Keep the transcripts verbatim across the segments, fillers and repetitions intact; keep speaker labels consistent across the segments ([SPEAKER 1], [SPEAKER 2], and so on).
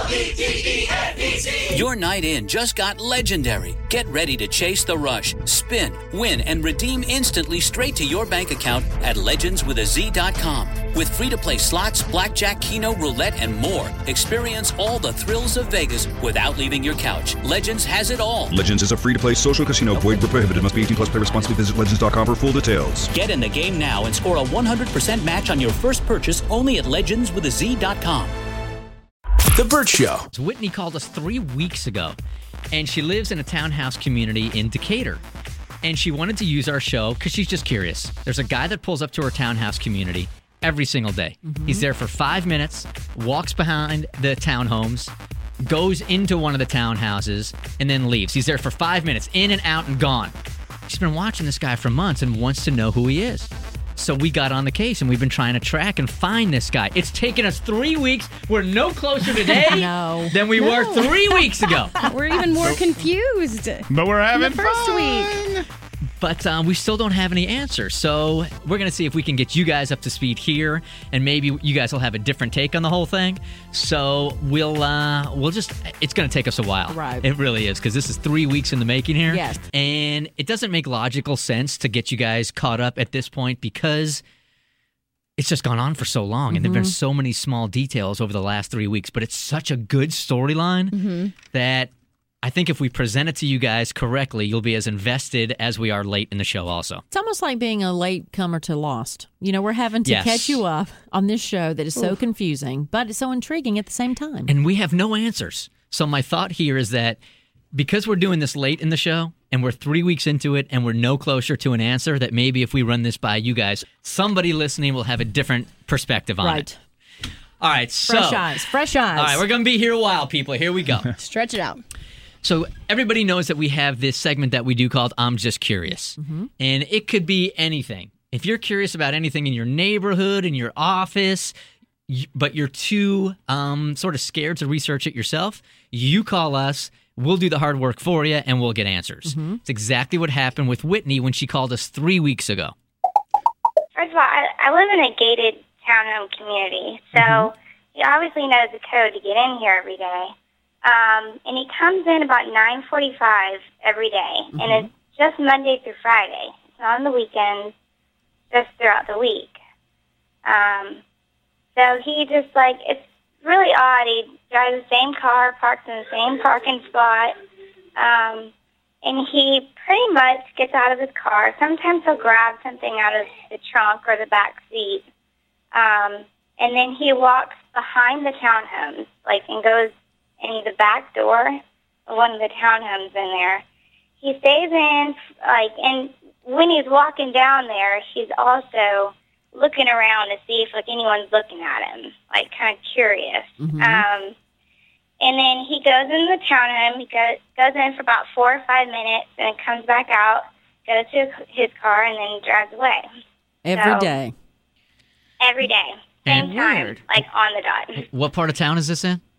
[SPEAKER 1] E D E N E Z.
[SPEAKER 2] Your night in just got legendary. Get ready to chase the rush, spin, win, and redeem instantly straight to your bank account at legends with a z dot com. With free-to-play slots, blackjack, keno, roulette, and more. Experience all the thrills of Vegas without leaving your couch. Legends has it all.
[SPEAKER 3] Legends is a free-to-play social casino. Void where prohibited. Must be eighteen plus. Play responsibly. Visit legends dot com for full details.
[SPEAKER 2] Get in the game now and score a one hundred percent match on your first purchase only at legends with a z dot com.
[SPEAKER 4] The Burt Show.
[SPEAKER 5] So Whitney called us three weeks ago, and she lives in a townhouse community in Decatur. And she wanted to use our show because she's just curious. There's a guy that pulls up to her townhouse community every single day. Mm-hmm. He's there for five minutes, walks behind the townhomes, goes into one of the townhouses, and then leaves. He's there for five minutes, in and out and gone. She's been watching this guy for months and wants to know who he is. So we got on the case, and we've been trying to track and find this guy. It's taken us three weeks. We're no closer today
[SPEAKER 6] no.
[SPEAKER 5] than we
[SPEAKER 6] no.
[SPEAKER 5] were three weeks ago.
[SPEAKER 6] We're even more confused.
[SPEAKER 7] But we're having
[SPEAKER 6] the first
[SPEAKER 7] fun.
[SPEAKER 6] week.
[SPEAKER 5] But um, we still don't have any answers. So we're going to see if we can get you guys up to speed here, and maybe you guys will have a different take on the whole thing. So we'll uh, we'll just, it's going to take us a while.
[SPEAKER 6] Right.
[SPEAKER 5] It really is, because this is three weeks in the making here.
[SPEAKER 6] Yes.
[SPEAKER 5] And it doesn't make logical sense to get you guys caught up at this point because it's just gone on for so long, and mm-hmm. there have been so many small details over the last three weeks. But it's such a good storyline mm-hmm. that I think if we present it to you guys correctly, you'll be as invested as we are late in the show also.
[SPEAKER 8] It's almost like being a late comer to Lost. You know, we're having to
[SPEAKER 5] Yes.
[SPEAKER 8] catch you up on this show that is so Oof. confusing, but it's so intriguing at the same time.
[SPEAKER 5] And we have no answers. So my thought here is that because we're doing this late in the show, and we're three weeks into it, and we're no closer to an answer, that maybe if we run this by you guys, somebody listening will have a different perspective on
[SPEAKER 8] right.
[SPEAKER 5] it. All right, so...
[SPEAKER 8] Fresh eyes, fresh eyes.
[SPEAKER 5] All right, we're going to be here a while, people. Here we go.
[SPEAKER 6] Stretch it out.
[SPEAKER 5] So everybody knows that we have this segment that we do called I'm Just Curious. Mm-hmm. And it could be anything. If you're curious about anything in your neighborhood, in your office, but you're too um, sort of scared to research it yourself, you call us, we'll do the hard work for you, and we'll get answers. Mm-hmm. It's exactly what happened with Whitney when she called us three weeks ago.
[SPEAKER 9] First of all, I, I live in a gated townhome community, so mm-hmm. he obviously knows the code to get in here every day. Um, and he comes in about nine forty-five every day, mm-hmm. and it's just Monday through Friday. It's not on the weekends, just throughout the week. Um, so he just, like, it's really odd. He drives the same car, parks in the same parking spot, um, and he pretty much gets out of his car. Sometimes he'll grab something out of the trunk or the back seat, um, and then he walks behind the townhomes, like, and goes in the back door of one of the townhomes in there. He stays in, like, and when he's walking down there, he's also looking around to see if, like, anyone's looking at him, like, kind of curious. Mm-hmm. Um, and then he goes in the townhome. He goes, goes in for about four or five minutes, and comes back out, goes to his car, and then drives away.
[SPEAKER 8] Every
[SPEAKER 9] so,
[SPEAKER 8] day.
[SPEAKER 9] Every day. Same
[SPEAKER 5] And
[SPEAKER 9] time,
[SPEAKER 5] weird.
[SPEAKER 9] like, on the dot.
[SPEAKER 5] What part of town is this in?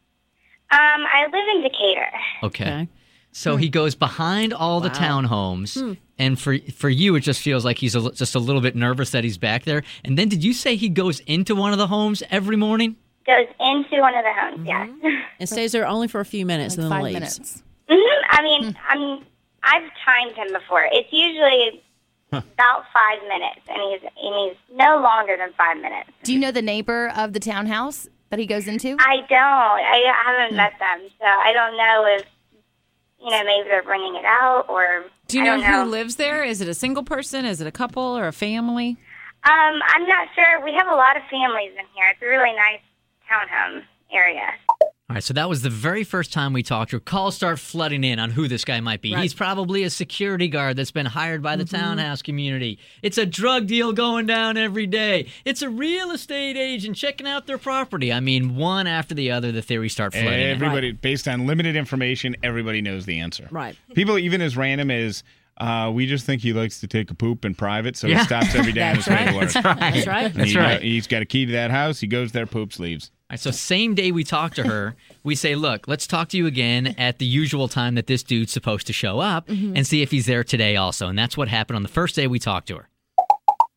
[SPEAKER 9] Um, I live in Decatur.
[SPEAKER 5] Okay.
[SPEAKER 8] Okay.
[SPEAKER 5] So he goes behind all the
[SPEAKER 8] Wow.
[SPEAKER 5] townhomes,
[SPEAKER 8] Hmm.
[SPEAKER 5] and for for you, it just feels like he's a, li- just a little bit nervous that he's back there. And then did you say he goes into one of the homes every morning?
[SPEAKER 9] Goes into one of the homes, yes.
[SPEAKER 8] And stays there only for a few minutes
[SPEAKER 6] Like
[SPEAKER 8] and then
[SPEAKER 6] five
[SPEAKER 8] leaves.
[SPEAKER 6] minutes.
[SPEAKER 9] hmm I mean, I'm, I've timed him before. It's usually about five minutes, and he's and he's no longer than five minutes.
[SPEAKER 6] Do you know the neighbor of the townhouse that he goes into?
[SPEAKER 9] I don't. I haven't met them, so I don't know if, you know, maybe they're bringing it out, or
[SPEAKER 10] Do you
[SPEAKER 9] I
[SPEAKER 10] know,
[SPEAKER 9] don't know
[SPEAKER 10] who lives there? Is it a single person? Is it a couple or a family?
[SPEAKER 9] Um, I'm not sure. We have a lot of families in here. It's a really nice townhome area.
[SPEAKER 5] All right, so that was the very first time we talked to her. Calls start flooding in on who this guy might be.
[SPEAKER 8] Right.
[SPEAKER 5] He's probably a security guard that's been hired by the mm-hmm. townhouse community. It's a drug deal going down every day. It's a real estate agent checking out their property. I mean, one after the other, the theories start flooding in.
[SPEAKER 7] Everybody, based on limited information, everybody knows the answer.
[SPEAKER 8] Right.
[SPEAKER 7] People even as random as, uh, we just think he likes to take a poop in private, so
[SPEAKER 5] Yeah.
[SPEAKER 7] he stops every day on his way to work.
[SPEAKER 5] That's right.
[SPEAKER 8] That's right.
[SPEAKER 7] And
[SPEAKER 5] That's
[SPEAKER 7] he,
[SPEAKER 5] right.
[SPEAKER 7] uh, he's got a key to that house. He goes there, poops, leaves.
[SPEAKER 5] All right, so same day we talk to her, we say, look, let's talk to you again at the usual time that this dude's supposed to show up mm-hmm. and see if he's there today also. And that's what happened on the first day we talked to her.
[SPEAKER 9] No,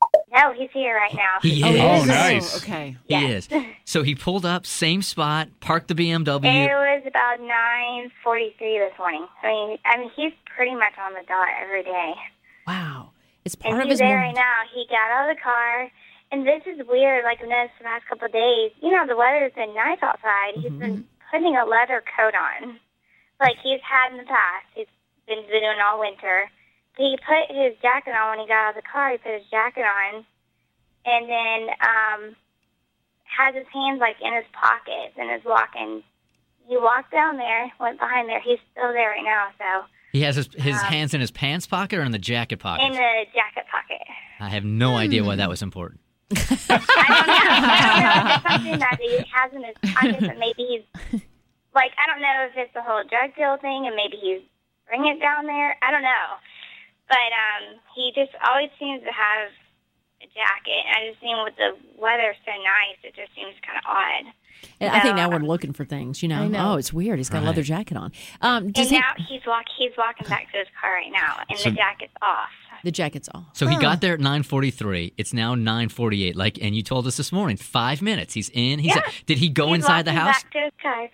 [SPEAKER 9] Oh, he's here right now.
[SPEAKER 5] He
[SPEAKER 10] Oh,
[SPEAKER 5] is.
[SPEAKER 7] Oh,
[SPEAKER 10] is?
[SPEAKER 7] nice.
[SPEAKER 10] Okay.
[SPEAKER 5] He is. So he pulled up, same spot, parked the B M W.
[SPEAKER 9] It was about nine forty-three this morning. I mean, I mean, he's pretty much on the dot every day.
[SPEAKER 8] Wow. It's part
[SPEAKER 9] And
[SPEAKER 8] of
[SPEAKER 9] he's
[SPEAKER 8] his
[SPEAKER 9] there
[SPEAKER 8] morning.
[SPEAKER 9] right now. He got out of the car, and this is weird. Like, I've noticed the last couple of days, you know, the weather's been nice outside. He's been putting a leather coat on, like he's had in the past. He's been doing all winter. He put his jacket on when he got out of the car. He put his jacket on, and then um, has his hands, like, in his pockets and is walking. He walked down there, went behind there. He's still there right now, so...
[SPEAKER 5] He has his, his
[SPEAKER 9] Um,
[SPEAKER 5] hands in his pants pocket or in the jacket pocket?
[SPEAKER 9] in the jacket pocket.
[SPEAKER 5] I have no idea why that was important.
[SPEAKER 9] I don't know. I don't know if it's something that he has in his pocket, but maybe he's like, I don't know if it's the whole drug deal thing, and maybe he's bringing it down there. I don't know, but um, he just always seems to have a jacket. I just think with the weather so nice, it just seems kind of odd.
[SPEAKER 8] And I think
[SPEAKER 9] So,
[SPEAKER 8] now we're looking for things, you know.
[SPEAKER 6] I know.
[SPEAKER 8] Oh, it's weird. He's got a
[SPEAKER 5] Right.
[SPEAKER 8] leather jacket on. Um, does
[SPEAKER 9] And
[SPEAKER 8] he,
[SPEAKER 9] now he's walk he's walking back to his car right now, and
[SPEAKER 7] So-
[SPEAKER 9] the jacket's off.
[SPEAKER 8] the jacket's off.
[SPEAKER 5] So he got there at nine forty-three. It's now nine forty-eight. Like, and you told us this morning, five minutes. He's in. He's.
[SPEAKER 9] Yeah.
[SPEAKER 5] Did he go
[SPEAKER 9] He's
[SPEAKER 5] inside the
[SPEAKER 9] walking
[SPEAKER 5] house?
[SPEAKER 9] Back to his car.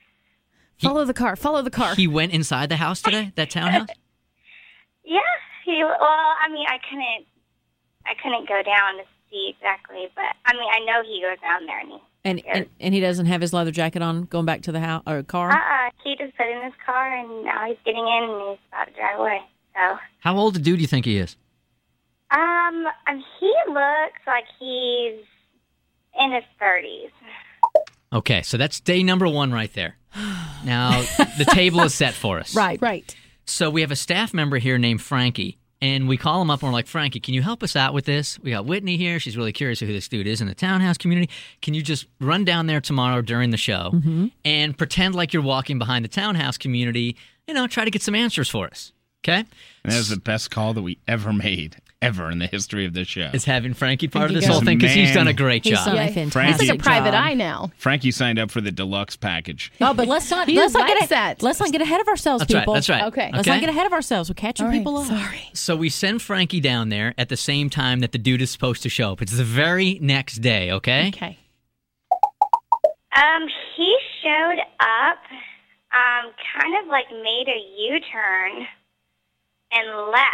[SPEAKER 6] Follow the car. Follow the car.
[SPEAKER 5] He went inside the house today. That townhouse.
[SPEAKER 9] Yeah, he. Well, I mean, I couldn't. I couldn't go down to see exactly, but I mean, I know he goes down there and he.
[SPEAKER 8] And, and and he doesn't have his leather jacket on going back to the house or car?
[SPEAKER 9] Uh-uh. He just put in his car, and now he's getting in, and he's about to drive away. So,
[SPEAKER 5] How old a dude do you think he is?
[SPEAKER 9] um, and he looks like he's in his thirties.
[SPEAKER 5] Okay, so that's day number one right there. Now the table is set for us.
[SPEAKER 8] Right.
[SPEAKER 6] Right.
[SPEAKER 5] So we have a staff member here named Frankie, and we call him up and we're like, Frankie, can you help us out with this? We got Whitney here. She's really curious who this dude is in the townhouse community. Can you just run down there tomorrow during the show and pretend like you're walking behind the townhouse community, you know, try to get some answers for us. Okay?
[SPEAKER 7] And that was the best call that we ever made, ever in the history of this show.
[SPEAKER 5] Is having Frankie part of
[SPEAKER 8] Frankie
[SPEAKER 5] this whole
[SPEAKER 7] goes,
[SPEAKER 5] thing? Because he's
[SPEAKER 7] "Man."
[SPEAKER 5] done a great
[SPEAKER 8] He's
[SPEAKER 5] job.
[SPEAKER 8] done
[SPEAKER 6] Yeah.
[SPEAKER 8] a fantastic
[SPEAKER 7] Frankie-
[SPEAKER 6] He's like a private
[SPEAKER 8] job.
[SPEAKER 6] eye now.
[SPEAKER 7] Frankie signed up for the deluxe package.
[SPEAKER 8] Oh, but let's not
[SPEAKER 6] He
[SPEAKER 8] let's not
[SPEAKER 6] likes
[SPEAKER 8] get
[SPEAKER 6] that.
[SPEAKER 8] let's not get ahead of ourselves,
[SPEAKER 5] That's right,
[SPEAKER 8] people.
[SPEAKER 5] that's right.
[SPEAKER 6] Okay.
[SPEAKER 8] Let's
[SPEAKER 5] Okay?
[SPEAKER 8] not get ahead of ourselves. We're catching
[SPEAKER 6] All right,
[SPEAKER 8] people up.
[SPEAKER 6] Sorry.
[SPEAKER 5] So we send Frankie down there at the same time that the dude is supposed to show up. It's the very next day, okay?
[SPEAKER 6] Okay.
[SPEAKER 9] Um, he showed up, um, kind of like made a U-turn and left.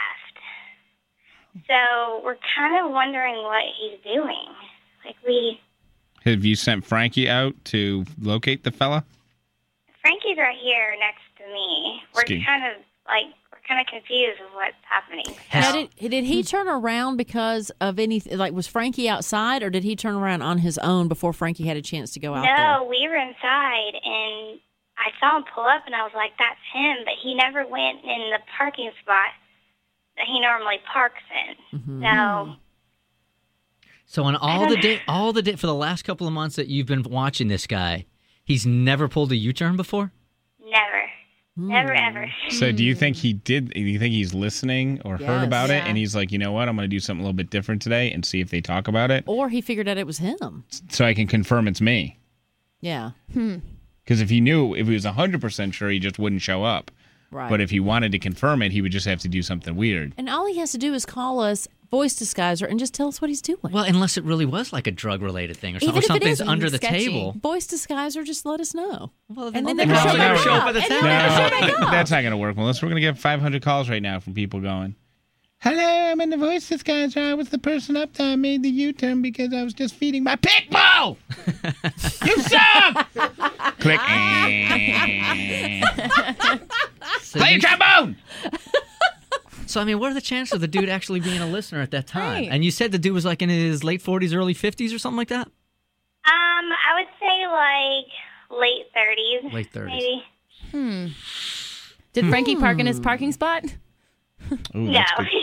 [SPEAKER 9] So we're kind of wondering what he's doing. Like we,
[SPEAKER 7] Have you sent Frankie out to locate the fella?
[SPEAKER 9] Frankie's right here next to me. We're
[SPEAKER 7] Ski.
[SPEAKER 9] kind of like we're kind of confused with what's happening.
[SPEAKER 8] Now,
[SPEAKER 9] So,
[SPEAKER 8] did, did he turn around because of anything? Like, was Frankie outside, or did he turn around on his own before Frankie had a chance to go out there?
[SPEAKER 9] no, we were inside, and I saw him pull up, and I was like, "That's him." But he never went in the parking spot that he normally parks in.
[SPEAKER 8] Mm-hmm.
[SPEAKER 9] So
[SPEAKER 5] So on all the day, all the day for the last couple of months that you've been watching this guy, he's never pulled a U-turn before.
[SPEAKER 9] never, never, ever.
[SPEAKER 7] So do you think he did? Do you think he's listening or heard
[SPEAKER 8] Yes.
[SPEAKER 7] about it,
[SPEAKER 6] Yeah.
[SPEAKER 7] and he's like, you know what, I'm going to do something a little bit different today and see if they talk about it,
[SPEAKER 8] Or he figured out it was him.
[SPEAKER 7] so I can confirm it's me.
[SPEAKER 8] Yeah.
[SPEAKER 7] Because if he knew, if he was one hundred percent sure, he just wouldn't show up.
[SPEAKER 8] Right.
[SPEAKER 7] But if he wanted to confirm it, he would just have to do something weird.
[SPEAKER 8] And all he has to do is call us, voice disguiser, and just tell us what he's doing.
[SPEAKER 5] Well, unless it really was like a drug-related thing or, some,
[SPEAKER 8] Even
[SPEAKER 5] or
[SPEAKER 8] if it
[SPEAKER 5] something's
[SPEAKER 8] is
[SPEAKER 5] under the
[SPEAKER 6] sketchy.
[SPEAKER 5] table.
[SPEAKER 8] voice disguiser, just let us know.
[SPEAKER 5] Well,
[SPEAKER 8] And then
[SPEAKER 5] they
[SPEAKER 8] they
[SPEAKER 5] can
[SPEAKER 8] can
[SPEAKER 5] show
[SPEAKER 8] show
[SPEAKER 5] up,
[SPEAKER 8] back
[SPEAKER 5] show up
[SPEAKER 8] up.
[SPEAKER 5] at the
[SPEAKER 8] And
[SPEAKER 5] town.
[SPEAKER 8] then-
[SPEAKER 7] No,
[SPEAKER 8] there they go.
[SPEAKER 7] that's not going to work unless we're going to get five hundred calls right now from people going, hello, I'm in the voice disguiser. I was the person up there. I made the U-turn because I was just feeding my pit bull. You suck. Click.
[SPEAKER 5] So,
[SPEAKER 7] Play
[SPEAKER 5] you-
[SPEAKER 7] trombone.
[SPEAKER 5] so, I mean, what are the chances of the dude actually being a listener at that time?
[SPEAKER 6] Right.
[SPEAKER 5] And you said the dude was like in his late forties, early fifties or something like that?
[SPEAKER 9] Um, I would say like late thirties.
[SPEAKER 5] Late thirties.
[SPEAKER 9] Maybe.
[SPEAKER 6] Did Frankie park in his parking spot?
[SPEAKER 7] Ooh,
[SPEAKER 9] No.
[SPEAKER 7] that's good.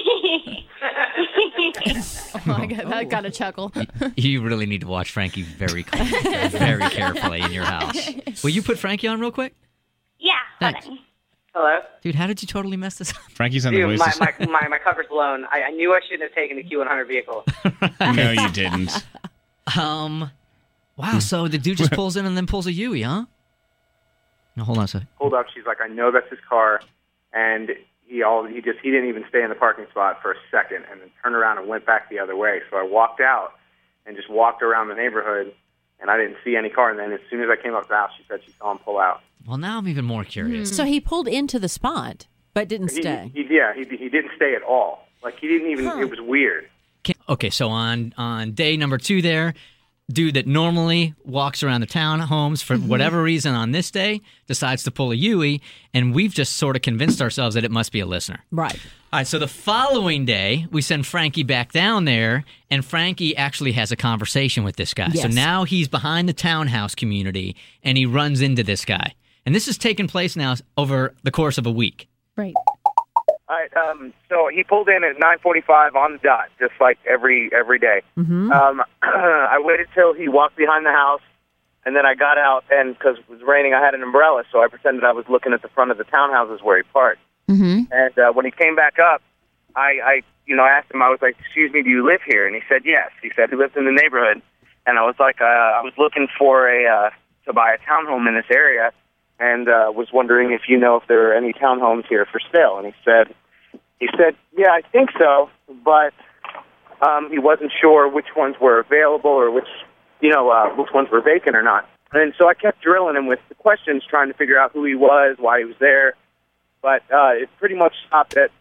[SPEAKER 6] Oh, I got, I got a chuckle.
[SPEAKER 5] You really need to watch Frankie very closely, very carefully in your house. Will you put Frankie on real quick?
[SPEAKER 9] Yeah. hold
[SPEAKER 5] Thanks.
[SPEAKER 9] on.
[SPEAKER 11] Hello?
[SPEAKER 5] Dude, how did you totally mess this up?
[SPEAKER 7] Frankie's on the
[SPEAKER 11] Dude,
[SPEAKER 7] voice
[SPEAKER 11] my,
[SPEAKER 7] disguiser.
[SPEAKER 11] my, my, my cover's blown. I, I knew I shouldn't have taken the Q one hundred vehicle.
[SPEAKER 7] No, you didn't.
[SPEAKER 5] Um, wow, so the dude just pulls in and then pulls a Yui, huh? No, hold on a second.
[SPEAKER 12] Pulled up. She's like, I know that's his car. And he all he just he didn't even stay in the parking spot for a second, and then turned around and went back the other way. So I walked out and just walked around the neighborhood, and I didn't see any car. And then as soon as I came up to the house, she said she saw him pull out.
[SPEAKER 5] Well, now I'm even more curious.
[SPEAKER 8] So he pulled into the spot, but didn't
[SPEAKER 12] He-
[SPEAKER 8] stay.
[SPEAKER 12] He, yeah, he he didn't stay at all. Like he didn't even.
[SPEAKER 8] Huh.
[SPEAKER 12] It was weird.
[SPEAKER 5] Can- Okay, so on on day number two there, dude that normally walks around the townhomes for whatever reason on this day decides to pull a Yui, and we've just sort of convinced ourselves that it must be a listener.
[SPEAKER 8] Right.
[SPEAKER 5] All right, so the following day, we send Frankie back down there, and Frankie actually has a conversation with this guy. So
[SPEAKER 8] Yes.
[SPEAKER 5] now he's behind the townhouse community, and he runs into this guy. And this has taken place now over the course of a week.
[SPEAKER 6] Right.
[SPEAKER 11] All right, um, so he pulled in at nine forty-five on the dot, just like every every day.
[SPEAKER 8] Mm-hmm.
[SPEAKER 11] Um, I waited till he walked behind the house, and then I got out, and because it was raining, I had an umbrella, so I pretended I was looking at the front of the townhouses where he parked.
[SPEAKER 6] Mm-hmm.
[SPEAKER 11] And uh, when he came back up, I, I, you know, asked him, I was like, excuse me, do you live here? And he said, yes. He said he lives in the neighborhood. And I was like, uh, I was looking for a, uh, to buy a townhome in this area, and uh, was wondering if you know if there are any townhomes here for sale. And he said, he said, yeah, I think so, but um, he wasn't sure which ones were available or which, you know, uh, which ones were vacant or not. And so I kept drilling him with the questions, trying to figure out who he was, why he was there. But uh, it pretty much stopped at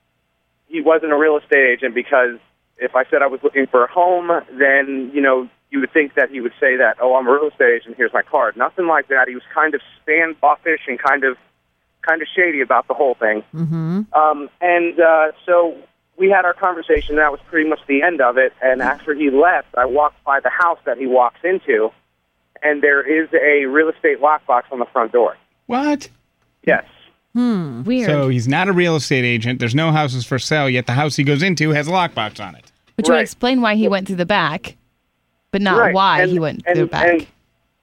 [SPEAKER 11] he wasn't a real estate agent, because if I said I was looking for a home, then, you know, you would think that he would say that, oh, I'm a real estate agent, here's my card. Nothing like that. He was kind of standoffish and kind of kind of shady about the whole thing.
[SPEAKER 8] Mm-hmm.
[SPEAKER 11] Um, and uh, so we had our conversation, and that was pretty much the end of it. And after he left, I walked by the house that he walks into, and there is a real estate lockbox on the front door.
[SPEAKER 7] What?
[SPEAKER 11] Yes.
[SPEAKER 8] Hmm.
[SPEAKER 6] Weird.
[SPEAKER 7] So he's not a real estate agent. There's no houses for sale, yet the house he goes into has a lockbox on it.
[SPEAKER 6] Which would
[SPEAKER 11] Right.
[SPEAKER 6] explain why he went through the back, but not
[SPEAKER 11] Right.
[SPEAKER 6] why
[SPEAKER 11] And-
[SPEAKER 6] he went
[SPEAKER 11] and-
[SPEAKER 6] through the back.
[SPEAKER 11] and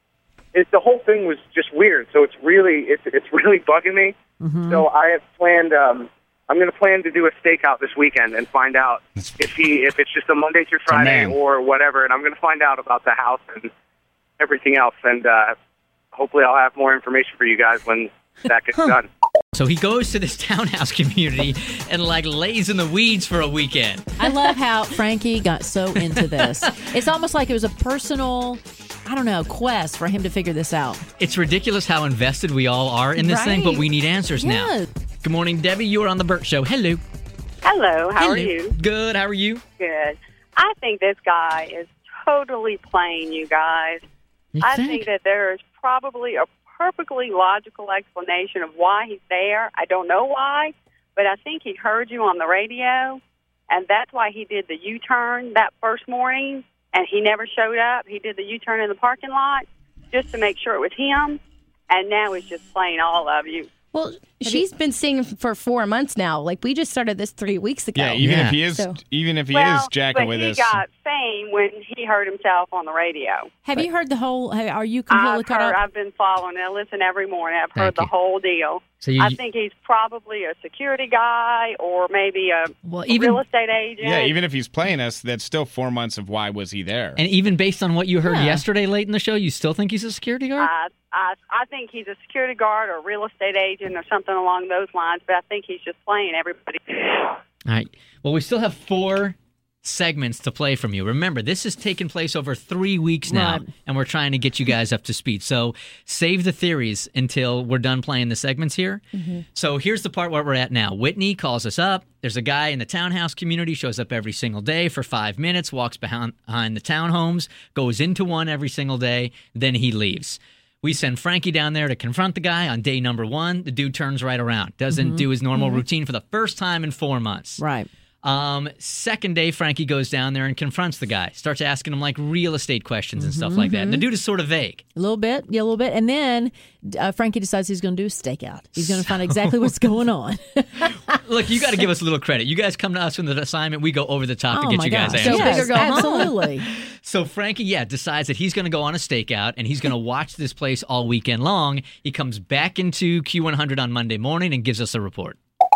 [SPEAKER 11] it, the whole thing was just weird. So it's really it's it's really bugging me.
[SPEAKER 8] Mm-hmm.
[SPEAKER 11] So I have planned. Um, I'm going to plan to do a stakeout this weekend and find out if he if it's just a Monday through Friday
[SPEAKER 7] man.
[SPEAKER 11] or whatever. And I'm going to find out about the house and everything else. And uh, hopefully I'll have more information for you guys when that gets done.
[SPEAKER 5] So he goes to this townhouse community and like lays in the weeds for a weekend.
[SPEAKER 8] I love how Frankie got so into this. It's almost like it was a personal, I don't know, quest for him to figure this out.
[SPEAKER 5] It's ridiculous how invested we all are in this thing, but
[SPEAKER 8] Right.
[SPEAKER 5] we need answers now.
[SPEAKER 8] Yeah.
[SPEAKER 5] Good morning, Debbie. You are on the Burt Show. Hello.
[SPEAKER 13] Hello, how
[SPEAKER 5] Hello.
[SPEAKER 13] are you?
[SPEAKER 5] Good. How are you?
[SPEAKER 13] Good. I think this guy is totally plain, you guys.
[SPEAKER 5] You
[SPEAKER 13] I
[SPEAKER 5] think?
[SPEAKER 13] think that there is probably a perfectly logical explanation of why he's there. I don't know why, but I think he heard you on the radio, and that's why he did the U-turn that first morning, and he never showed up. He did the U-turn in the parking lot just to make sure it was him, and now he's just playing all of you.
[SPEAKER 6] Well, she's been seeing for four months now. Like, we just started this three weeks ago.
[SPEAKER 7] Yeah, even
[SPEAKER 5] Yeah.
[SPEAKER 7] if he is,
[SPEAKER 6] So-
[SPEAKER 7] even if he
[SPEAKER 13] well,
[SPEAKER 7] is jacking
[SPEAKER 13] but
[SPEAKER 7] with
[SPEAKER 13] he
[SPEAKER 7] us.
[SPEAKER 13] got fame when he heard himself on the radio.
[SPEAKER 8] Have you heard the whole, have- are you completely
[SPEAKER 13] I've
[SPEAKER 8] caught
[SPEAKER 13] heard,
[SPEAKER 8] up?
[SPEAKER 13] I've been following it. I listen every morning. I've
[SPEAKER 5] Thank
[SPEAKER 13] heard the
[SPEAKER 5] you.
[SPEAKER 13] whole deal.
[SPEAKER 5] So you,
[SPEAKER 13] I think he's probably a security guy or maybe a,
[SPEAKER 5] well,
[SPEAKER 13] a
[SPEAKER 5] even
[SPEAKER 13] real estate agent.
[SPEAKER 7] Yeah, even if he's playing us, that's still four months of why was he there.
[SPEAKER 5] and even based on what you heard
[SPEAKER 8] Yeah.
[SPEAKER 5] yesterday late in the show, you still think he's a security guard?
[SPEAKER 13] I, I, I think he's a security guard or a real estate agent or something along those lines, but I think he's just playing everybody.
[SPEAKER 5] All right. Well, we still have four segments to play from you. Remember, this has taken place over three weeks now,
[SPEAKER 8] Right.
[SPEAKER 5] and we're trying to get you guys up to speed. So save the theories until we're done playing the segments here. So here's the part where we're at now. Whitney calls us up. There's a guy in the townhouse community, shows up every single day for five minutes, walks behind, behind the townhomes, goes into one every single day, then he leaves. We send Frankie down there to confront the guy on day number one. The dude turns right around, doesn't do his normal routine for the first time in four months.
[SPEAKER 8] Right.
[SPEAKER 5] Um, second day, Frankie goes down there and confronts the guy, starts asking him like real estate questions and stuff like that. And the dude is sort of vague.
[SPEAKER 8] A little bit, yeah, a little bit. And then uh, Frankie decides he's going to do a stakeout. He's going to find exactly what's going on.
[SPEAKER 5] Look, you got to give us a little credit. You guys come to us with an assignment, we go over the top
[SPEAKER 8] oh
[SPEAKER 5] to get
[SPEAKER 8] my
[SPEAKER 5] you guys
[SPEAKER 8] gosh.
[SPEAKER 5] answers.
[SPEAKER 6] Go
[SPEAKER 8] Yes,
[SPEAKER 6] big or go home.
[SPEAKER 8] absolutely.
[SPEAKER 5] So Frankie, yeah, decides that he's going to go on a stakeout and he's going to watch this place all weekend long. He comes back into Q one hundred on Monday morning and gives us a report.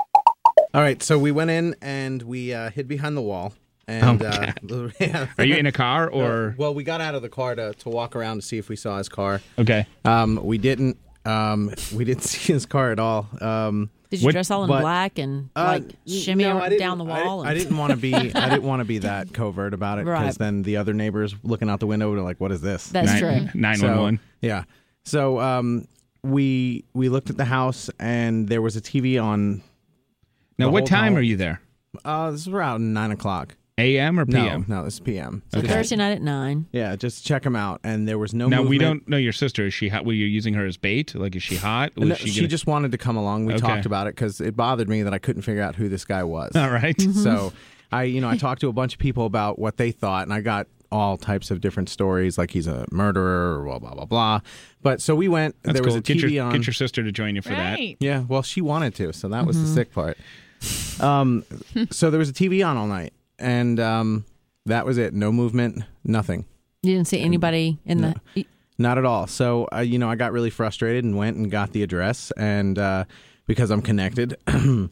[SPEAKER 14] All right, so we went in and we uh, hid behind the wall. And,
[SPEAKER 7] Oh,
[SPEAKER 14] uh, yeah.
[SPEAKER 7] Are you in a car or?
[SPEAKER 14] Well, we got out of the car to, to walk around to see if we saw his car.
[SPEAKER 7] Okay.
[SPEAKER 14] Um, we didn't. Um, we didn't see his car at all. Um,
[SPEAKER 8] Did you
[SPEAKER 14] What-
[SPEAKER 8] dress all in
[SPEAKER 14] but-
[SPEAKER 8] black and
[SPEAKER 14] Uh,
[SPEAKER 8] like
[SPEAKER 14] n-
[SPEAKER 8] shimmy
[SPEAKER 14] no, I didn't-
[SPEAKER 8] down the
[SPEAKER 14] I
[SPEAKER 8] wall?
[SPEAKER 14] didn't- I,
[SPEAKER 8] and-
[SPEAKER 14] didn't want to be. I didn't want to be that covert about it because
[SPEAKER 8] Right.
[SPEAKER 14] then the other neighbors looking out the window were like, "What is this?"
[SPEAKER 8] That's Nine- true.
[SPEAKER 7] nine one one.
[SPEAKER 14] So, yeah. So um, we we looked at the house and there was a T V on.
[SPEAKER 7] Now,
[SPEAKER 14] the
[SPEAKER 7] what
[SPEAKER 14] whole
[SPEAKER 7] time
[SPEAKER 14] hall.
[SPEAKER 7] are you there?
[SPEAKER 14] Uh, this is around nine o'clock.
[SPEAKER 7] A M or P M?
[SPEAKER 14] No, no, this is P M.
[SPEAKER 8] So Thursday night at nine.
[SPEAKER 14] Yeah, just check them out. And there was no.
[SPEAKER 7] now, we
[SPEAKER 14] movement.
[SPEAKER 7] don't know your sister. Is she hot? Were you using her as bait? Like, is she hot? Was
[SPEAKER 14] No,
[SPEAKER 7] she,
[SPEAKER 14] she
[SPEAKER 7] gonna-
[SPEAKER 14] just wanted to come along. We
[SPEAKER 7] Okay.
[SPEAKER 14] talked about it because it bothered me that I couldn't figure out who this guy was.
[SPEAKER 7] All right. Mhm.
[SPEAKER 14] So I, you know, I talked to a bunch of people about what they thought, and I got all types of different stories, like he's a murderer, or blah blah blah blah. But so we went.
[SPEAKER 7] That's
[SPEAKER 14] there
[SPEAKER 7] cool.
[SPEAKER 14] was a
[SPEAKER 7] get,
[SPEAKER 14] T V
[SPEAKER 7] your,
[SPEAKER 14] on.
[SPEAKER 7] get your sister to join you for
[SPEAKER 6] Right.
[SPEAKER 14] Yeah, well, she wanted to, so that was the
[SPEAKER 8] Mhm.
[SPEAKER 14] sick part. Um, so there was a T V on all night, and um, that was it. No movement, nothing.
[SPEAKER 8] You didn't see anybody in
[SPEAKER 14] No.
[SPEAKER 8] the.
[SPEAKER 14] Not at all. So, uh, you know, I got really frustrated and went and got the address. And uh, because I'm connected, um,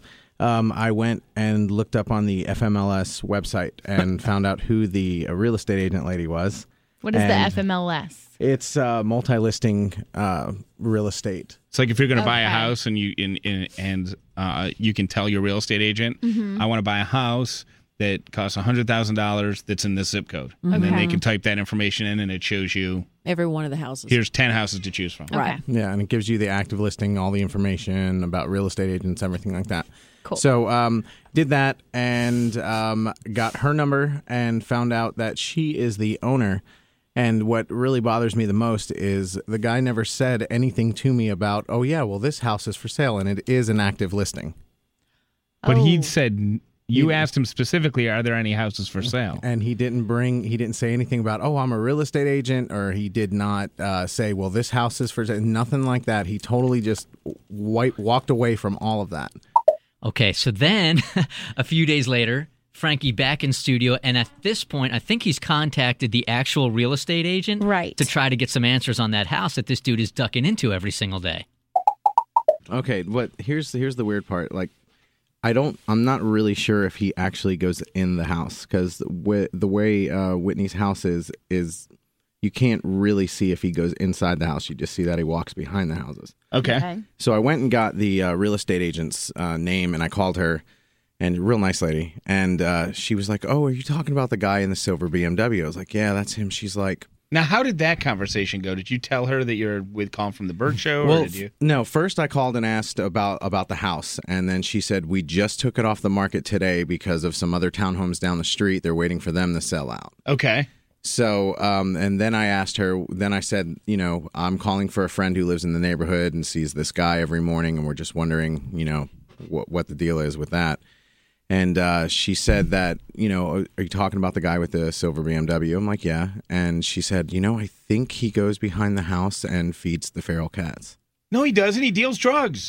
[SPEAKER 14] I went and looked up on the F M L S website and found out who the uh, real estate agent lady was.
[SPEAKER 6] What is the
[SPEAKER 14] And
[SPEAKER 6] F M L S?
[SPEAKER 14] It's uh, multi-listing uh, real estate.
[SPEAKER 7] It's like if you're going to buy a
[SPEAKER 6] Okay.
[SPEAKER 7] house and you in, in, and uh, you can tell your real estate agent,
[SPEAKER 6] Mhm.
[SPEAKER 7] I want to buy a house that costs one hundred thousand dollars that's in this zip code. And then they
[SPEAKER 8] Okay.
[SPEAKER 7] can type that information in and it shows you,
[SPEAKER 8] Every one of the houses.
[SPEAKER 7] here's ten houses to choose from.
[SPEAKER 8] Right.
[SPEAKER 14] Yeah, and it gives you the active listing, all the information about real estate agents, everything like that.
[SPEAKER 6] Cool.
[SPEAKER 14] So um, did that and um, got her number and found out that she is the owner. And what really bothers me the most is the guy never said anything to me about, oh, yeah, well, this house is for sale and it is an active listing.
[SPEAKER 7] But
[SPEAKER 6] Oh.
[SPEAKER 7] he said, you asked him specifically, are there any houses for sale?
[SPEAKER 14] And he didn't bring, he didn't say anything about, oh, I'm a real estate agent, or he did not uh, say, well, this house is for sale. Nothing like that. He totally just wipe, walked away from all of that.
[SPEAKER 5] Okay, so then a few days later, Frankie back in studio, and at this point, I think he's contacted the actual real estate agent
[SPEAKER 6] Right.
[SPEAKER 5] to try to get some answers on that house that this dude is ducking into every single day.
[SPEAKER 14] Okay, but here's here's the weird part. Like, I don't, I'm not really sure if he actually goes in the house because the, the way uh, Whitney's house is is you can't really see if he goes inside the house. You just see that he walks behind the houses.
[SPEAKER 7] Okay.
[SPEAKER 6] Okay.
[SPEAKER 14] So I went and got the uh, real estate agent's uh, name, and I called her, and real nice lady, and uh, she was like, "Oh, are you talking about the guy in the silver B M W?" I was like, "Yeah, that's him." She's like,
[SPEAKER 7] Now, how did that conversation go? Did you tell her that you're with Colin from the Bird Show?
[SPEAKER 14] Well,
[SPEAKER 7] or did you?
[SPEAKER 14] f- no. First, I called and asked about about the house, and then she said we just took it off the market today because of some other townhomes down the street. They're waiting for them to sell out.
[SPEAKER 7] Okay.
[SPEAKER 14] So, um, and then I asked her. Then I said, you know, I'm calling for a friend who lives in the neighborhood and sees this guy every morning, and we're just wondering, you know, what what the deal is with that. And uh, she said that, you know, are you talking about the guy with the silver B M W? I'm like, yeah. And she said, you know, I think he goes behind the house and feeds the feral cats.
[SPEAKER 7] No, he doesn't. He deals drugs.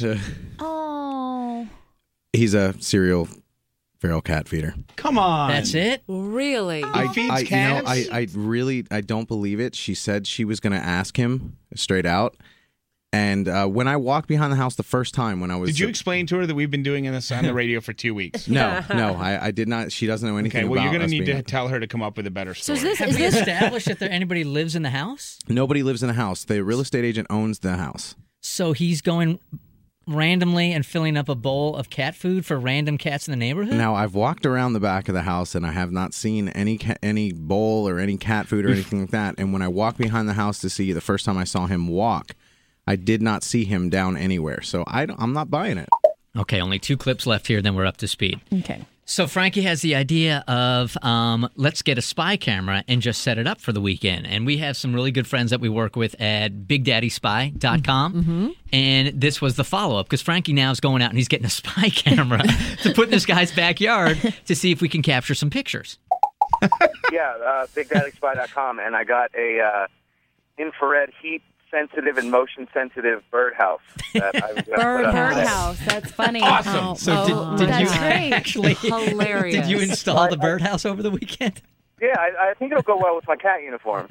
[SPEAKER 6] Oh.
[SPEAKER 14] He's a serial feral cat feeder.
[SPEAKER 7] Come on.
[SPEAKER 5] That's it?
[SPEAKER 8] Really?
[SPEAKER 14] I,
[SPEAKER 7] feeds
[SPEAKER 14] I, you know,
[SPEAKER 7] cats?
[SPEAKER 14] I, I really, I don't believe it. She said she was going to ask him straight out. And uh, when I walked behind the house the first time, when I was,
[SPEAKER 7] Did you explain to her that we've been doing this on the radio for two weeks?
[SPEAKER 14] No, no, I, I did not. She doesn't know anything.
[SPEAKER 7] Okay, well,
[SPEAKER 14] about
[SPEAKER 7] you're going
[SPEAKER 14] us
[SPEAKER 7] to need
[SPEAKER 14] being-
[SPEAKER 7] to tell her to come up with a better story.
[SPEAKER 8] is this-
[SPEAKER 5] Have we established that there anybody lives in the house?
[SPEAKER 14] Nobody lives in the house. The real estate agent owns the house.
[SPEAKER 5] So he's going randomly and filling up a bowl of cat food for random cats in the neighborhood?
[SPEAKER 14] Now, I've walked around the back of the house and I have not seen any ca- any bowl or any cat food or anything like that. And when I walked behind the house to see the first time I saw him walk, I did not see him down anywhere. So I, don't- I'm not buying it.
[SPEAKER 5] Okay, only two clips left here, then we're up to speed.
[SPEAKER 6] Okay.
[SPEAKER 5] So Frankie has the idea of um, let's get a spy camera and just set it up for the weekend. And we have some really good friends that we work with at big daddy spy dot com.
[SPEAKER 8] Mm-hmm.
[SPEAKER 5] And this was the follow-up because Frankie now is going out and he's getting a spy camera to put in this guy's backyard to see if we can capture some pictures.
[SPEAKER 11] yeah, uh, big daddy spy dot com, and I got a uh, infrared heat sensitive and motion sensitive birdhouse. That I was gonna put up today.
[SPEAKER 6] Birdhouse. That's funny.
[SPEAKER 7] Awesome.
[SPEAKER 6] Oh,
[SPEAKER 5] So
[SPEAKER 6] oh,
[SPEAKER 5] did, did you
[SPEAKER 6] that's great.
[SPEAKER 5] actually
[SPEAKER 8] Hilarious.
[SPEAKER 5] Did you install the birdhouse over the weekend?
[SPEAKER 11] Yeah, I, I think it'll go well with my cat uniform.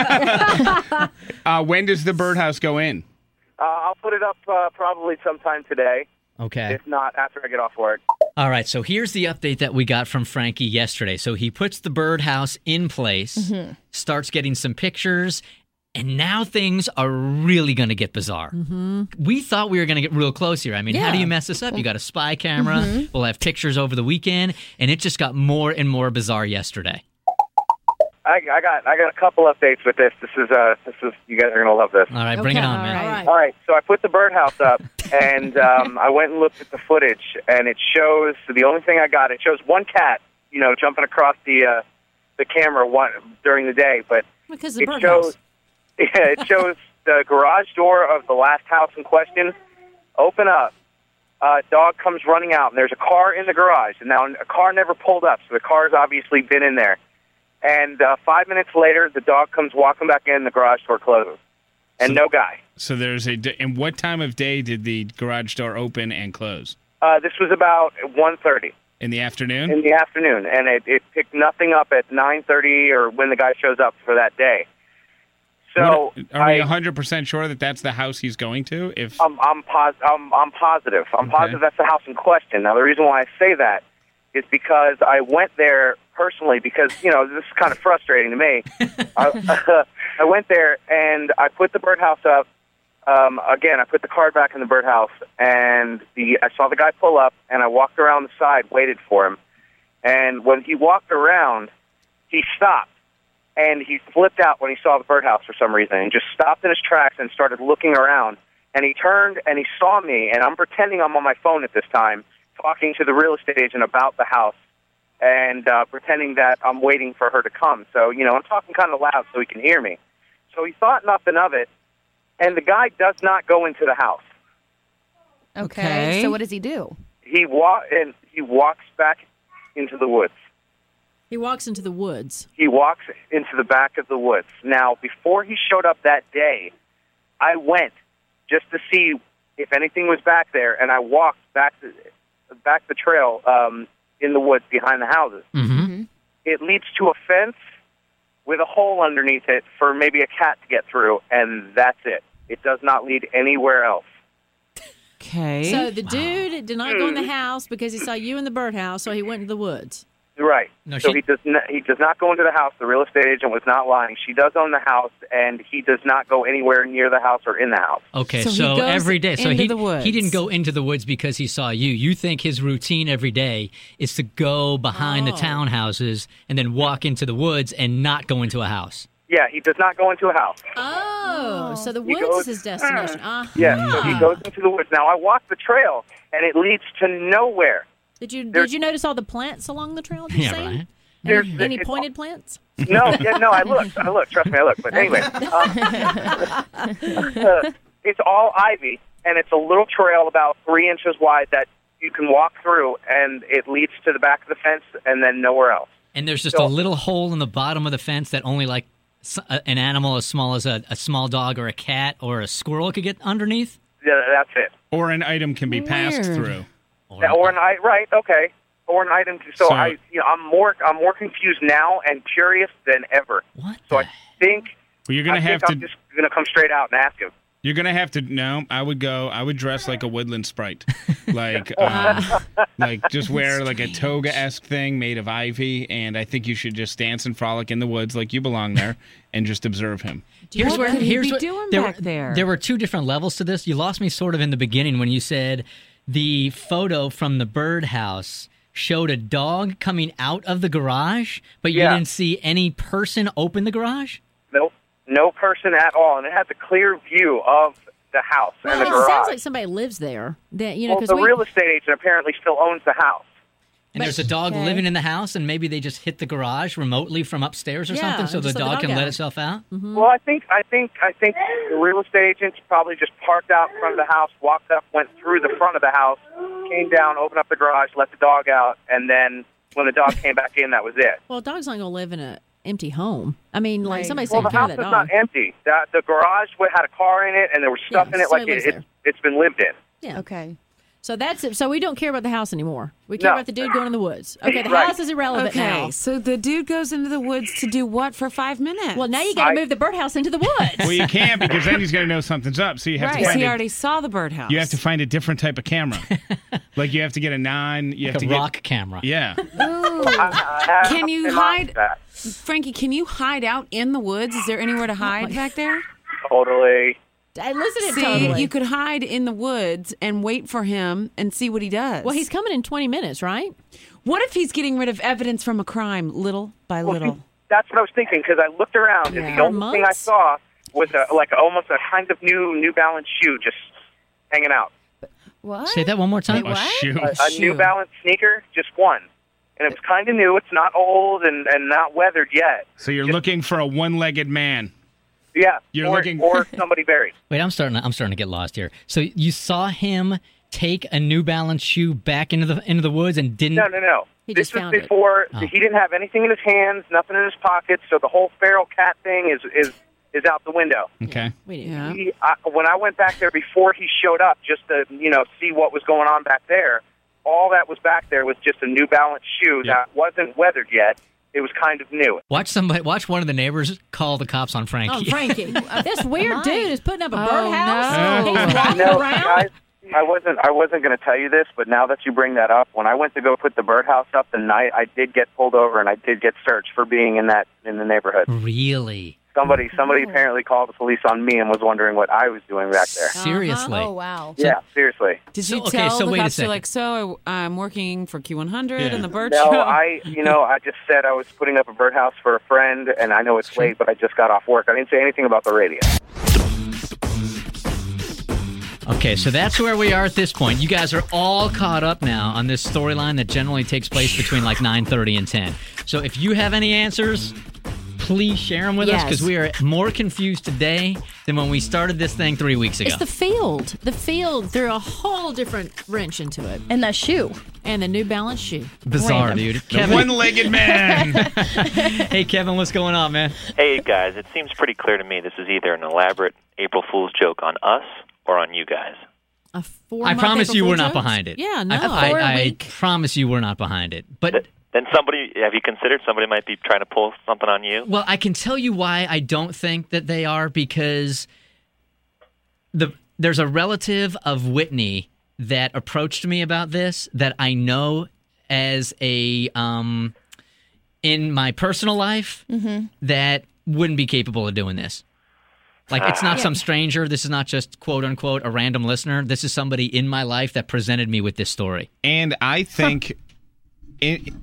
[SPEAKER 7] uh, when does the birdhouse go in?
[SPEAKER 11] Uh, I'll put it up uh, probably sometime today.
[SPEAKER 5] Okay.
[SPEAKER 11] If not, after I get off work.
[SPEAKER 5] All right, so here's the update that we got from Frankie yesterday. So he puts the birdhouse in place,
[SPEAKER 6] Mhm.
[SPEAKER 5] starts getting some pictures, And now things are really going to get bizarre.
[SPEAKER 8] Mm-hmm.
[SPEAKER 5] We thought we were going to get real close here. I mean, how do
[SPEAKER 8] Yeah.
[SPEAKER 5] you mess this up? You got a spy camera.
[SPEAKER 8] Mhm.
[SPEAKER 5] We'll have pictures over the weekend. And it just got more and more bizarre yesterday.
[SPEAKER 11] I, I got I got a couple updates with this. This is uh this is you guys are gonna love this.
[SPEAKER 5] All right, bring it on, man.
[SPEAKER 8] All right.
[SPEAKER 11] All right, so I put the birdhouse up, and um, I went and looked at the footage, and it shows the only thing I got. It shows one cat, you know, jumping across the uh, the camera one during the day, but
[SPEAKER 8] Because the
[SPEAKER 11] it
[SPEAKER 8] birdhouse.
[SPEAKER 11] shows yeah, it shows the garage door of the last house in question open up. Uh, dog comes running out, and there's a car in the garage, and now a car never pulled up, so the car's obviously been in there. And uh, five minutes later, the dog comes walking back in, the garage door closes. And
[SPEAKER 7] So-
[SPEAKER 11] no guy.
[SPEAKER 7] So there's a. And what time of day did the garage door open and close?
[SPEAKER 11] Uh, this was about one thirty
[SPEAKER 7] In the afternoon?
[SPEAKER 11] in the afternoon, and it, it picked nothing up at nine thirty or when the guy shows up for that day. So
[SPEAKER 7] What- are we
[SPEAKER 11] I,
[SPEAKER 7] one hundred percent sure that that's the house he's going to? If
[SPEAKER 11] I'm, I'm, pos- I'm, I'm positive. I'm
[SPEAKER 7] Okay.
[SPEAKER 11] positive that's the house in question. Now, the reason why I say that is because I went there personally because, you know, this is kind of frustrating to me. I, I went there, and I put the birdhouse up. Um, again, I put the card back in the birdhouse, and the I saw the guy pull up, and I walked around the side, waited for him. And when he walked around, he stopped, and he flipped out when he saw the birdhouse for some reason, and just stopped in his tracks and started looking around. And he turned, and he saw me, and I'm pretending I'm on my phone at this time, talking to the real estate agent about the house, and uh, pretending that I'm waiting for her to come. So, you know, I'm talking kind of loud so he can hear me. So he thought nothing of it, and the guy does not go into the house.
[SPEAKER 6] Okay.
[SPEAKER 10] Okay.
[SPEAKER 6] So what does he do?
[SPEAKER 11] He wa- and he walks back into the woods.
[SPEAKER 8] He walks into the woods.
[SPEAKER 11] He walks into the back of the woods. Now, before he showed up that day, I went just to see if anything was back there, and I walked back the, back the trail um, in the woods behind the houses.
[SPEAKER 5] Mm-hmm.
[SPEAKER 11] It leads to a fence with a hole underneath it for maybe a cat to get through, and that's it. It does not lead anywhere else.
[SPEAKER 10] Okay.
[SPEAKER 8] So the dude did not go in the house because he saw you in the birdhouse, so he went to the woods.
[SPEAKER 11] Right.
[SPEAKER 5] No,
[SPEAKER 11] so
[SPEAKER 5] she-
[SPEAKER 11] he does not. He does not go into the house. The real estate agent was not lying. She does own the house, and he does not go anywhere near the house or in the house.
[SPEAKER 5] Okay,
[SPEAKER 10] So he
[SPEAKER 5] so,
[SPEAKER 10] goes
[SPEAKER 5] every day. So
[SPEAKER 10] into
[SPEAKER 5] he
[SPEAKER 10] the woods.
[SPEAKER 5] he didn't go into the woods because he saw you. You think his routine every day is to go behind the
[SPEAKER 8] Oh.
[SPEAKER 5] townhouses and then walk into the woods and not go into a house.
[SPEAKER 11] Yeah, he does not go into a house.
[SPEAKER 8] Oh, so the
[SPEAKER 11] He
[SPEAKER 8] woods
[SPEAKER 11] goes-
[SPEAKER 8] is his destination. Ah.
[SPEAKER 11] Yeah, so he goes into the woods. Now I walk the trail, and it leads to nowhere.
[SPEAKER 8] Did you
[SPEAKER 11] There's-
[SPEAKER 8] did you notice all the plants along the trail? Did you
[SPEAKER 5] Yeah,
[SPEAKER 8] see?
[SPEAKER 5] right.
[SPEAKER 11] There's-
[SPEAKER 8] Any, any
[SPEAKER 11] it's-
[SPEAKER 8] pointed plants?
[SPEAKER 11] No, yeah, no, I looked. I looked. Trust me, I looked. But anyway, um, it's all ivy, and it's a little trail about three inches wide that you can walk through, and it leads to the back of the fence, and then nowhere else.
[SPEAKER 5] And there's just
[SPEAKER 11] So-
[SPEAKER 5] a little hole in the bottom of the fence that only like s- a- an animal as small as a, a small dog or a cat or a squirrel could get underneath.
[SPEAKER 11] Yeah, that's it.
[SPEAKER 7] or an item can be passed
[SPEAKER 10] Weird.
[SPEAKER 7] through.
[SPEAKER 5] Or,
[SPEAKER 11] Or an I right, okay, or an item. So,
[SPEAKER 7] So-
[SPEAKER 11] I, you know, I'm more, I'm more confused now and curious than ever.
[SPEAKER 5] what?
[SPEAKER 11] So
[SPEAKER 5] the
[SPEAKER 11] I think,
[SPEAKER 7] Well, you're gonna
[SPEAKER 11] I
[SPEAKER 7] have
[SPEAKER 11] think
[SPEAKER 7] to.
[SPEAKER 11] I'm just gonna come straight out and ask him.
[SPEAKER 7] You're gonna have to. No, I would go. I would dress like a woodland sprite, like, um, like just wear like a toga esque thing made of ivy, and I think you should just dance and frolic in the woods like you belong there, and just observe him.
[SPEAKER 5] Here's
[SPEAKER 10] What
[SPEAKER 5] where
[SPEAKER 10] could he
[SPEAKER 5] here's
[SPEAKER 10] be
[SPEAKER 5] what,
[SPEAKER 10] doing
[SPEAKER 5] there
[SPEAKER 10] back
[SPEAKER 5] were,
[SPEAKER 10] there?
[SPEAKER 5] There were two different levels to this. You lost me sort of in the beginning when you said the photo from the birdhouse showed a dog coming out of the garage, but you
[SPEAKER 11] Yeah.
[SPEAKER 5] didn't see any person open the garage.
[SPEAKER 11] Nope, no person at all, and it has a clear view of the house
[SPEAKER 8] Well,
[SPEAKER 11] and the
[SPEAKER 8] it
[SPEAKER 11] garage.
[SPEAKER 8] sounds like somebody lives there. That you know,
[SPEAKER 11] well,
[SPEAKER 8] because
[SPEAKER 11] the
[SPEAKER 8] we
[SPEAKER 11] real estate agent apparently still owns the house.
[SPEAKER 5] And there's a dog
[SPEAKER 8] Okay.
[SPEAKER 5] living in the house, and maybe they just hit the garage remotely from upstairs or
[SPEAKER 8] Yeah,
[SPEAKER 5] something, so the
[SPEAKER 8] just let the
[SPEAKER 5] dog
[SPEAKER 8] dog
[SPEAKER 5] can let
[SPEAKER 8] out.
[SPEAKER 5] itself out.
[SPEAKER 11] Well, I think, I think, I think the real estate agent probably just parked out in front of the house, walked up, went through the front of the house, came down, opened up the garage, let the dog out, and then when the dog came back in, that was it.
[SPEAKER 8] well, a dog's not going to live in an empty home. I mean, like
[SPEAKER 6] Right.
[SPEAKER 8] somebody's
[SPEAKER 11] Well,
[SPEAKER 8] taking
[SPEAKER 11] the
[SPEAKER 8] care
[SPEAKER 11] house
[SPEAKER 8] of
[SPEAKER 11] is
[SPEAKER 8] that
[SPEAKER 11] not
[SPEAKER 8] dog.
[SPEAKER 11] empty. The, the garage wa- had a car in it, and there was stuff
[SPEAKER 8] Yeah,
[SPEAKER 11] in it like
[SPEAKER 8] somebody
[SPEAKER 11] it,
[SPEAKER 8] lives
[SPEAKER 11] it, it's been lived in.
[SPEAKER 8] Yeah.
[SPEAKER 6] Okay.
[SPEAKER 8] So that's it. So we don't care about the house anymore. We care
[SPEAKER 11] No.
[SPEAKER 8] about the dude going in the woods. Okay, the
[SPEAKER 11] Right.
[SPEAKER 8] house is irrelevant
[SPEAKER 10] Okay,
[SPEAKER 8] now.
[SPEAKER 10] so the dude goes into the woods to do what for five minutes?
[SPEAKER 8] Well, now you got
[SPEAKER 11] I-
[SPEAKER 8] to move the birdhouse into the woods.
[SPEAKER 7] Well, you can't because then he's gonna know something's up. So you have
[SPEAKER 10] right,
[SPEAKER 7] to find
[SPEAKER 10] he
[SPEAKER 7] a,
[SPEAKER 10] already saw the birdhouse.
[SPEAKER 7] you have to find a different type of camera. Like you have to get a non. You
[SPEAKER 5] Like
[SPEAKER 7] have
[SPEAKER 5] a
[SPEAKER 7] to
[SPEAKER 5] rock
[SPEAKER 7] get
[SPEAKER 5] camera.
[SPEAKER 7] yeah.
[SPEAKER 10] Ooh.
[SPEAKER 11] I, I have
[SPEAKER 10] Can you
[SPEAKER 11] in mind
[SPEAKER 10] hide-
[SPEAKER 11] that.
[SPEAKER 15] Frankie, can you hide out in the woods? Is there anywhere to hide back there?
[SPEAKER 11] Totally.
[SPEAKER 8] I listen to
[SPEAKER 15] See,
[SPEAKER 8] totally.
[SPEAKER 15] you could hide in the woods and wait for him and see what he does.
[SPEAKER 8] Well, he's coming in twenty minutes, right?
[SPEAKER 15] What if he's getting rid of evidence from a crime little by
[SPEAKER 11] Well,
[SPEAKER 15] little?
[SPEAKER 11] see, that's what I was thinking because I looked around
[SPEAKER 15] Yeah.
[SPEAKER 11] and the only thing I
[SPEAKER 8] Months?
[SPEAKER 11] saw was a, like almost a kind of new New Balance shoe just hanging out.
[SPEAKER 6] What?
[SPEAKER 5] Say that one more time.
[SPEAKER 7] A shoe.
[SPEAKER 11] A, a New Balance sneaker, just one. And it was kind of new. It's not old and, and not weathered yet.
[SPEAKER 7] So you're looking for a one-legged man.
[SPEAKER 11] Yeah.
[SPEAKER 7] You're
[SPEAKER 11] or,
[SPEAKER 7] looking-
[SPEAKER 11] or somebody buried.
[SPEAKER 5] Wait, I'm starting. To, I'm starting to get lost here. So you saw him take a New Balance shoe back into the into the woods and didn't.
[SPEAKER 11] No, no, no.
[SPEAKER 8] He
[SPEAKER 11] this
[SPEAKER 8] just
[SPEAKER 11] was
[SPEAKER 8] found it.
[SPEAKER 11] before
[SPEAKER 5] Oh.
[SPEAKER 11] he didn't have anything in his hands, nothing in his pockets. So the whole feral cat thing is is is out the window.
[SPEAKER 7] Okay.
[SPEAKER 8] We didn't.
[SPEAKER 15] Yeah.
[SPEAKER 11] He, I, when I went back there before he showed up, just to you know see what was going on back there, all that was back there was just a New Balance shoe
[SPEAKER 7] Yeah.
[SPEAKER 11] that wasn't weathered yet. It was kind of new.
[SPEAKER 5] Watch somebody. Watch one of the neighbors call the cops on Frankie.
[SPEAKER 8] Oh, Frankie. This weird dude is putting up a
[SPEAKER 15] Oh,
[SPEAKER 8] birdhouse.
[SPEAKER 15] no.
[SPEAKER 8] He's walking
[SPEAKER 11] No,
[SPEAKER 8] around.
[SPEAKER 11] guys, I wasn't. I wasn't going to tell you this, but now that you bring that up, when I went to go put the birdhouse up the night, I did get pulled over and I did get searched for being in that in the neighborhood.
[SPEAKER 5] Really?
[SPEAKER 11] Somebody, somebody apparently called the police on me and was wondering what I was doing back there.
[SPEAKER 5] Seriously?
[SPEAKER 6] Oh, wow.
[SPEAKER 11] Yeah, seriously.
[SPEAKER 15] Did
[SPEAKER 5] So-
[SPEAKER 15] you
[SPEAKER 5] okay,
[SPEAKER 15] tell
[SPEAKER 5] so
[SPEAKER 15] the
[SPEAKER 5] wait a
[SPEAKER 15] cops, you're
[SPEAKER 5] second.
[SPEAKER 15] like, so I, I'm working for Q one hundred
[SPEAKER 7] Yeah.
[SPEAKER 15] and the bird
[SPEAKER 11] No,
[SPEAKER 15] show?
[SPEAKER 11] I, you know, I just said I was putting up a birdhouse for a friend, and I know it's late, but I just got off work. I didn't say anything about the radio.
[SPEAKER 5] Okay, so that's where we are at this point. You guys are all caught up now on this storyline that generally takes place between like nine thirty and ten. So if you have any answers, please share them with us
[SPEAKER 8] Yes.
[SPEAKER 5] because we are more confused today than when we started this thing three weeks ago.
[SPEAKER 8] It's the field. The field threw a whole different wrench into it.
[SPEAKER 6] And that shoe.
[SPEAKER 8] And the New Balance shoe.
[SPEAKER 5] Bizarre,
[SPEAKER 8] Random.
[SPEAKER 5] dude.
[SPEAKER 7] The
[SPEAKER 5] Kevin,
[SPEAKER 7] one-legged man.
[SPEAKER 5] hey, Kevin, what's going on, man?
[SPEAKER 16] Hey, guys, it seems pretty clear to me this is either an elaborate April Fool's joke on us or on you guys.
[SPEAKER 8] A four
[SPEAKER 5] I promise
[SPEAKER 8] April
[SPEAKER 5] you
[SPEAKER 8] Fool
[SPEAKER 5] we're not
[SPEAKER 8] jokes?
[SPEAKER 5] behind it.
[SPEAKER 8] Yeah, no.
[SPEAKER 5] I,
[SPEAKER 6] Four
[SPEAKER 5] I, I
[SPEAKER 6] week.
[SPEAKER 5] promise you we're not behind it. But
[SPEAKER 16] Then somebody, have you considered somebody might be trying to pull something on you?
[SPEAKER 5] well, I can tell you why I don't think that they are because the there's a relative of Whitney that approached me about this that I know as a um in my personal life that wouldn't be capable of doing this. Like, it's not some stranger. This is not just, quote unquote, a random listener. This is somebody in my life that presented me with this story.
[SPEAKER 7] And I think, it,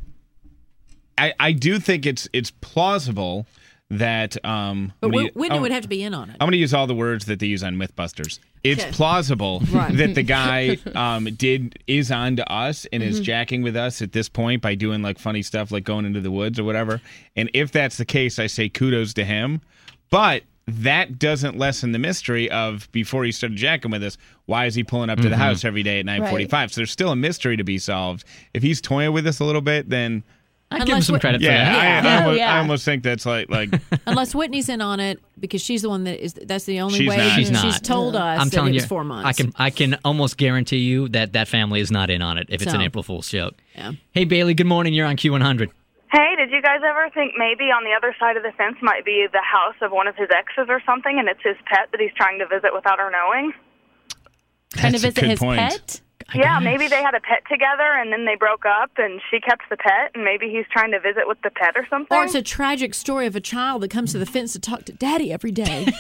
[SPEAKER 7] I I do think it's it's plausible that. Um,
[SPEAKER 8] But
[SPEAKER 7] I'm gonna
[SPEAKER 8] Whit-
[SPEAKER 7] u-
[SPEAKER 8] Whitney
[SPEAKER 7] oh,
[SPEAKER 8] would have to be in on it.
[SPEAKER 7] I'm going to use all the words that they use on MythBusters. It's
[SPEAKER 8] Okay.
[SPEAKER 7] plausible
[SPEAKER 8] Right.
[SPEAKER 7] that the guy um, did is on to us and is
[SPEAKER 8] Mhm.
[SPEAKER 7] jacking with us at this point by doing like funny stuff like going into the woods or whatever. And if that's the case, I say kudos to him. But that doesn't lessen the mystery of before he started jacking with us, why is he pulling up to the
[SPEAKER 5] Mhm.
[SPEAKER 7] house every day at nine forty-five? So there's still a mystery to be solved. If he's toying with us a little bit, then
[SPEAKER 5] I'd give him some credit
[SPEAKER 7] yeah,
[SPEAKER 5] for that.
[SPEAKER 7] I,
[SPEAKER 8] Yeah.
[SPEAKER 7] I,
[SPEAKER 8] Oh,
[SPEAKER 7] almost,
[SPEAKER 8] yeah.
[SPEAKER 7] I almost think that's like like
[SPEAKER 8] Unless Whitney's in on it because she's the one that is. That's the only
[SPEAKER 7] She's
[SPEAKER 8] way
[SPEAKER 7] not.
[SPEAKER 5] She's not.
[SPEAKER 8] told us
[SPEAKER 5] I'm
[SPEAKER 8] that
[SPEAKER 5] telling
[SPEAKER 8] it was
[SPEAKER 5] you,
[SPEAKER 8] four months.
[SPEAKER 5] I can I can almost guarantee you that that family is not in on it if it's
[SPEAKER 8] So.
[SPEAKER 5] an April Fool's joke.
[SPEAKER 8] Yeah.
[SPEAKER 5] Hey, Bailey, good morning. You're on Q one hundred.
[SPEAKER 17] Hey, did you guys ever think maybe on the other side of the fence might be the house of one of his exes or something, and it's his pet that he's trying to visit without her knowing?
[SPEAKER 6] Trying to
[SPEAKER 7] That's a
[SPEAKER 6] visit
[SPEAKER 7] good
[SPEAKER 6] his
[SPEAKER 7] point.
[SPEAKER 6] pet?
[SPEAKER 17] Yeah, maybe they had a pet together, and then they broke up, and she kept the pet, and maybe he's trying to visit with the pet or something.
[SPEAKER 8] Or it's a tragic story of a child that comes to the fence to talk to Daddy every day.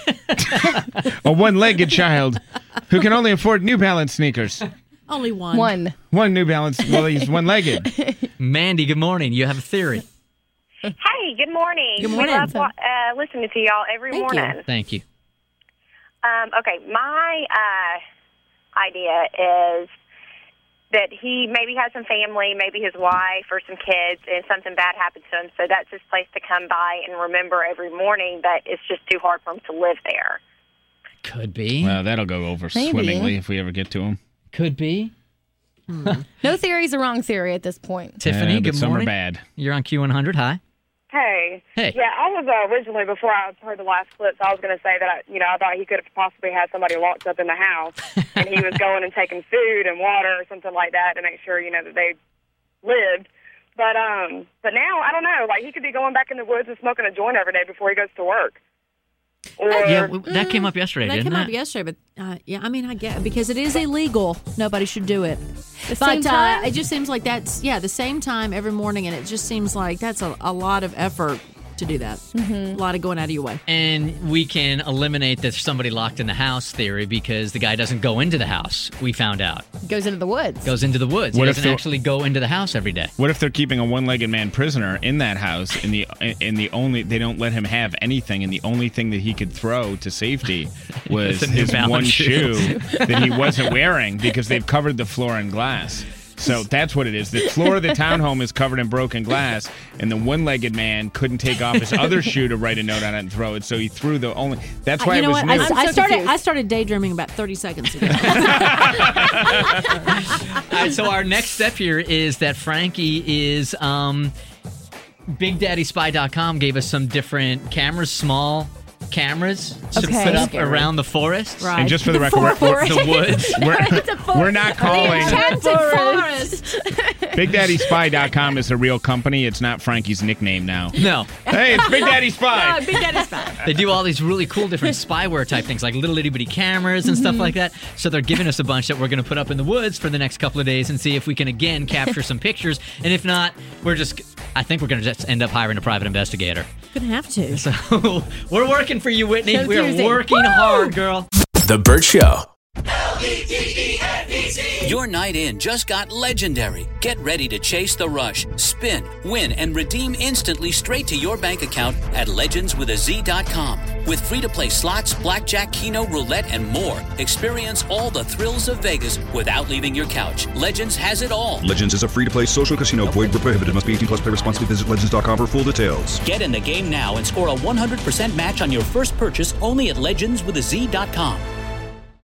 [SPEAKER 7] a one-legged child who can only afford New Balance sneakers.
[SPEAKER 8] Only one.
[SPEAKER 6] One.
[SPEAKER 7] One New Balance. Well, he's one-legged.
[SPEAKER 5] Mandy, good morning. You have a theory.
[SPEAKER 18] Hey, good morning.
[SPEAKER 8] Good morning.
[SPEAKER 18] We love wa- uh, listening to y'all every
[SPEAKER 8] Thank
[SPEAKER 18] morning.
[SPEAKER 8] you.
[SPEAKER 5] Thank you.
[SPEAKER 18] Um, okay, my uh, idea is that he maybe has some family, maybe his wife or some kids, and something bad happens to him. So that's his place to come by and remember every morning, but it's just too hard for him to live there.
[SPEAKER 5] Could be.
[SPEAKER 7] Well, that'll go over
[SPEAKER 6] Maybe.
[SPEAKER 7] swimmingly if we ever get to him.
[SPEAKER 5] Could be.
[SPEAKER 6] No theory is a wrong theory at this point.
[SPEAKER 5] Tiffany,
[SPEAKER 7] Yeah, but
[SPEAKER 5] good
[SPEAKER 7] some
[SPEAKER 5] morning.
[SPEAKER 7] are bad.
[SPEAKER 5] You're on Q one hundred. Hi.
[SPEAKER 17] Hey.
[SPEAKER 5] Hey.
[SPEAKER 17] Yeah, I was uh, originally, before I heard the last clips, I was going to say that, I, you know, I thought he could have possibly had somebody locked up in the house, and he was going and taking food and water or something like that to make sure, you know, that they lived. But um, but now, I don't know, like, he could be going back in the woods and smoking a joint every day before he goes to work. Or,
[SPEAKER 5] Yeah, w- that came up yesterday,
[SPEAKER 8] That
[SPEAKER 5] didn't
[SPEAKER 8] came
[SPEAKER 5] it?
[SPEAKER 8] up yesterday, but uh, yeah, I mean, I get because it is illegal. Nobody should do it.
[SPEAKER 6] The
[SPEAKER 8] But
[SPEAKER 6] same time?
[SPEAKER 8] Uh, it just seems like that's yeah, the same time every morning, and it just seems like that's a, a lot of effort to do that. Mm-hmm. A lot of going out of your way.
[SPEAKER 5] And we can eliminate the somebody locked in the house theory because the guy doesn't go into the house, we found out.
[SPEAKER 6] Goes into the woods.
[SPEAKER 5] Goes into the woods.
[SPEAKER 7] What
[SPEAKER 5] he
[SPEAKER 7] if
[SPEAKER 5] doesn't
[SPEAKER 7] the-
[SPEAKER 5] actually go into the house every day.
[SPEAKER 7] What if they're keeping a one-legged man prisoner in that house, and the in the only they don't let him have anything, and the only thing that he could throw to safety was
[SPEAKER 5] It's a New
[SPEAKER 7] his
[SPEAKER 5] Balance
[SPEAKER 7] one
[SPEAKER 5] shoe.
[SPEAKER 7] shoe that he wasn't wearing because they've covered the floor in glass. So that's what it is. The floor of the townhome is covered in broken glass, and the one-legged man couldn't take off his other shoe to write a note on it and throw it. So he threw the only. That's why
[SPEAKER 8] you know
[SPEAKER 7] it was
[SPEAKER 8] what?
[SPEAKER 7] new.
[SPEAKER 8] I, I
[SPEAKER 6] so
[SPEAKER 8] started.
[SPEAKER 6] confused.
[SPEAKER 8] I started daydreaming about thirty seconds ago.
[SPEAKER 5] All right, so our next step here is that Frankie is um, Big Daddy Spy dot com gave us some different cameras, small cameras to
[SPEAKER 6] Okay.
[SPEAKER 5] put up
[SPEAKER 6] Scary.
[SPEAKER 5] around the forest.
[SPEAKER 8] Right.
[SPEAKER 7] And just for the,
[SPEAKER 6] The
[SPEAKER 7] record, we're,
[SPEAKER 6] forest.
[SPEAKER 5] The woods.
[SPEAKER 7] we're, we're not calling.
[SPEAKER 6] Enchanted forest.
[SPEAKER 7] Big Daddy Spy dot com is a real company. It's not Frankie's nickname now.
[SPEAKER 5] No.
[SPEAKER 7] Hey, it's Big Daddy Spy.
[SPEAKER 8] No, Big Daddy Spy.
[SPEAKER 5] They do all these really cool different spyware type things, like little itty bitty cameras and stuff like that. So they're giving us a bunch that we're going to put up in the woods for the next couple of days and see if we can again capture some pictures. And if not, we're just, I think we're going to just end up hiring a private investigator.
[SPEAKER 8] Gonna have to.
[SPEAKER 5] So we're working for you, Whitney.
[SPEAKER 6] So
[SPEAKER 5] We're
[SPEAKER 6] Tuesday.
[SPEAKER 5] working
[SPEAKER 6] Woo!
[SPEAKER 5] hard, girl.
[SPEAKER 4] The Burt Show.
[SPEAKER 2] Your night in just got legendary. Get ready to chase the rush, spin, win, and redeem instantly straight to your bank account at legends with a z dot com. With free-to-play slots, blackjack, keno, roulette, and more, experience all the thrills of Vegas without leaving your couch. Legends has it all.
[SPEAKER 3] Legends is a free-to-play social casino. Void where prohibited. Must be eighteen plus. Play responsibly. Visit legends dot com for full details.
[SPEAKER 2] Get in the game now and score a one hundred percent match on your first purchase only at legends with a z dot com.